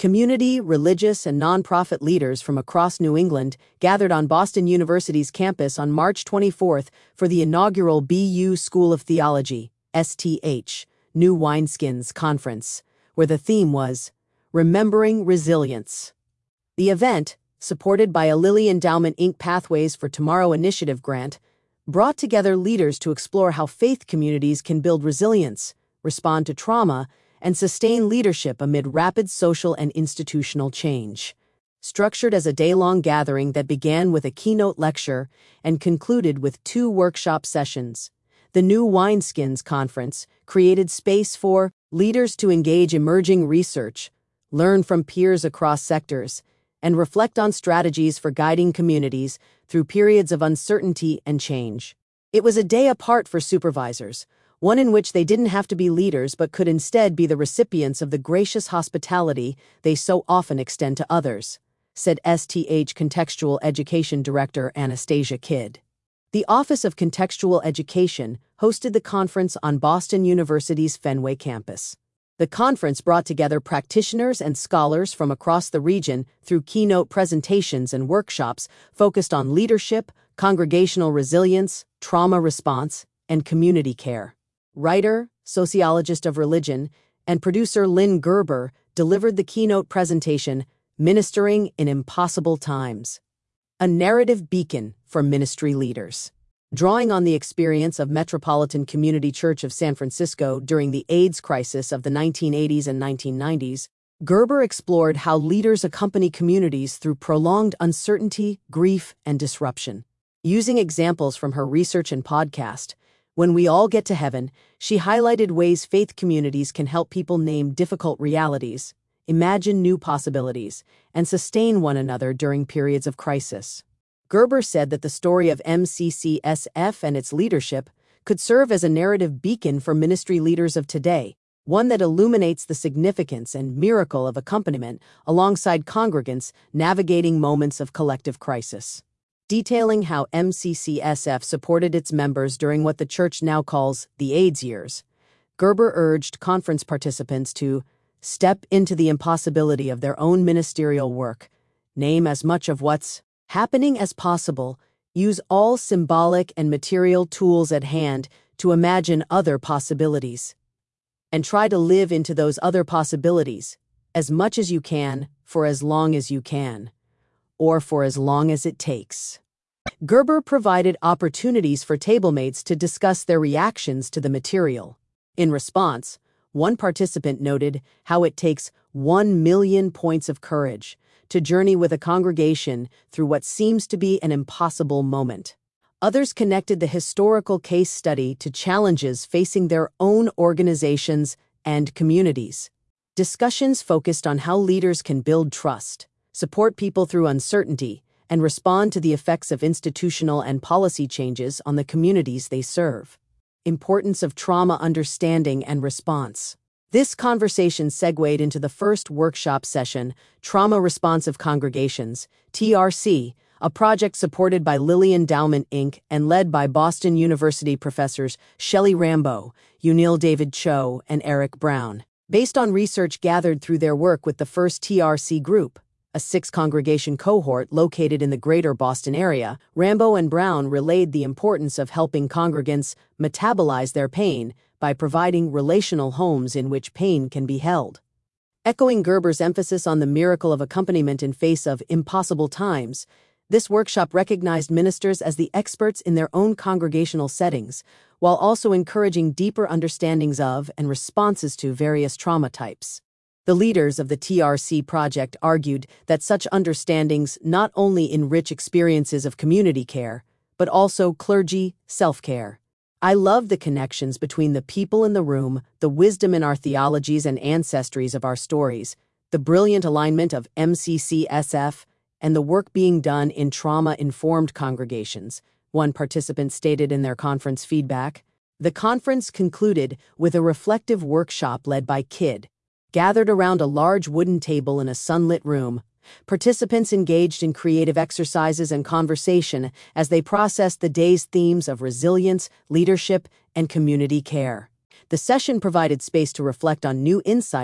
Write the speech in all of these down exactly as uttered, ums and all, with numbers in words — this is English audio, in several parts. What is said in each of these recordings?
Community, religious, and nonprofit leaders from across New England gathered on Boston University's campus on March twenty-fourth for the inaugural B U School of Theology, S T H, New Wineskins Conference, where the theme was Remembering Resilience. The event, supported by a Lilly Endowment Incorporated Pathways for Tomorrow initiative grant, brought together leaders to explore how faith communities can build resilience, respond to trauma, and sustain leadership amid rapid social and institutional change. Structured as a day-long gathering that began with a keynote lecture and concluded with two workshop sessions, the New Wineskins Conference created space for leaders to engage emerging research, learn from peers across sectors, and reflect on strategies for guiding communities through periods of uncertainty and change. It was a day apart for supervisors, one in which they didn't have to be leaders but could instead be the recipients of the gracious hospitality they so often extend to others, said S T H Contextual Education Director Anastasia Kidd. The Office of Contextual Education hosted the conference on Boston University's Fenway campus. The conference brought together practitioners and scholars from across the region through keynote presentations and workshops focused on leadership, congregational resilience, trauma response, and community care. Writer, sociologist of religion, and producer Lynn Gerber delivered the keynote presentation, Ministering in Impossible Times, a narrative beacon for ministry leaders. Drawing on the experience of Metropolitan Community Church of San Francisco during the AIDS crisis of the nineteen eighties and nineteen nineties, Gerber explored how leaders accompany communities through prolonged uncertainty, grief, and disruption. Using examples from her research and podcast, When We All Get to Heaven, she highlighted ways faith communities can help people name difficult realities, imagine new possibilities, and sustain one another during periods of crisis. Gerber said that the story of M C C S F and its leadership could serve as a narrative beacon for ministry leaders of today, one that illuminates the significance and miracle of accompaniment alongside congregants navigating moments of collective crisis. Detailing how M C C S F supported its members during what the church now calls the AIDS years, Gerber urged conference participants to step into the impossibility of their own ministerial work, name as much of what's happening as possible, use all symbolic and material tools at hand to imagine other possibilities, and try to live into those other possibilities as much as you can for as long as you can, or for as long as it takes. Gerber provided opportunities for tablemates to discuss their reactions to the material. In response, one participant noted how it takes one million points of courage to journey with a congregation through what seems to be an impossible moment. Others connected the historical case study to challenges facing their own organizations and communities. Discussions focused on how leaders can build trust, support people through uncertainty, and respond to the effects of institutional and policy changes on the communities they serve. Importance of trauma understanding and response. This conversation segued into the first workshop session, Trauma Responsive Congregations, T R C, a project supported by Lilly Endowment Incorporated and led by Boston University professors Shelley Rambo, Unil David Cho, and Eric Brown. Based on research gathered through their work with the first T R C group, a six-congregation cohort located in the greater Boston area, Rambo and Brown relayed the importance of helping congregants metabolize their pain by providing relational homes in which pain can be held. Echoing Gerber's emphasis on the miracle of accompaniment in face of impossible times, this workshop recognized ministers as the experts in their own congregational settings, while also encouraging deeper understandings of and responses to various trauma types. The leaders of the T R C project argued that such understandings not only enrich experiences of community care, but also clergy self-care. I love the connections between the people in the room, the wisdom in our theologies and ancestries of our stories, the brilliant alignment of M C C S F, and the work being done in trauma-informed congregations, one participant stated in their conference feedback. The conference concluded with a reflective workshop led by Kidd. Gathered around a large wooden table in a sunlit room, participants engaged in creative exercises and conversation as they processed the day's themes of resilience, leadership, and community care. The session provided space to reflect on new insights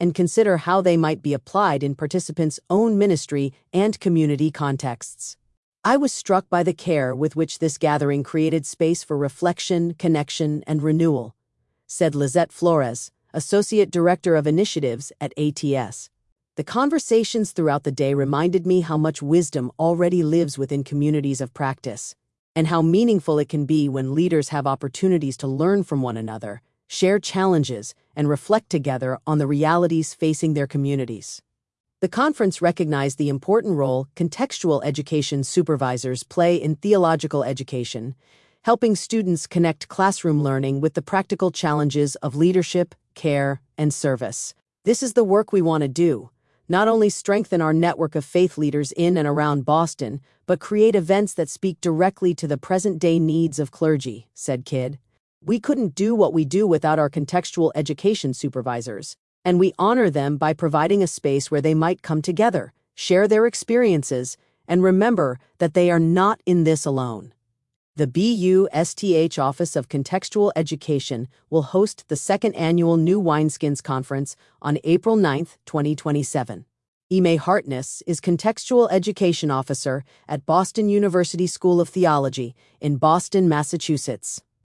and consider how they might be applied in participants' own ministry and community contexts. I was struck by the care with which this gathering created space for reflection, connection, and renewal, said Lizette Flores, Associate Director of Initiatives at A T S. The conversations throughout the day reminded me how much wisdom already lives within communities of practice, and how meaningful it can be when leaders have opportunities to learn from one another, share challenges, and reflect together on the realities facing their communities. The conference recognized the important role contextual education supervisors play in theological education, helping students connect classroom learning with the practical challenges of leadership, care, and service. This is the work we want to do, not only strengthen our network of faith leaders in and around Boston, but create events that speak directly to the present-day needs of clergy, said Kidd. We couldn't do what we do without our contextual education supervisors, and we honor them by providing a space where they might come together, share their experiences, and remember that they are not in this alone. The B U S T H Office of Contextual Education will host the second annual New Wineskins Conference on April ninth, twenty twenty-seven. Ime Hartness is Contextual Education Officer at Boston University School of Theology in Boston, Massachusetts.